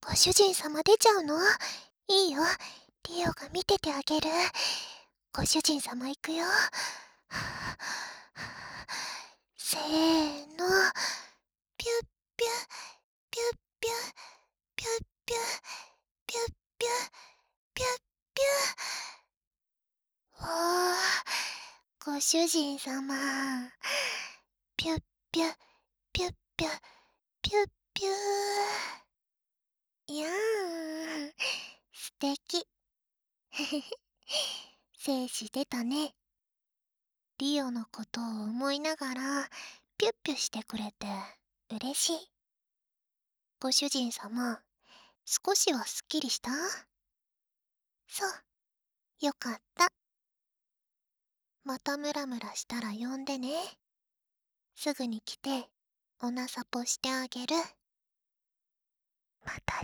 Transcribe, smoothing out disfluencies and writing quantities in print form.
ご主人様出ちゃうの？いいよ。リオが見ててあげる。ご主人様行くよ。せーの。ピュッピュッ、ピュッピュッ、ピュッピュッ、ピュッピュッ、ピュッピュッ。おー、ご主人様。ピュッピュッ、ピュッピュッ、ピュッピュー。いやーん、素敵。精子出たね。リオのことを思いながら、ピュッピュしてくれて、嬉しい。ご主人様、少しはすっきりした？そう、よかった。またムラムラしたら呼んでね。すぐに来て、おなさぽしてあげる。また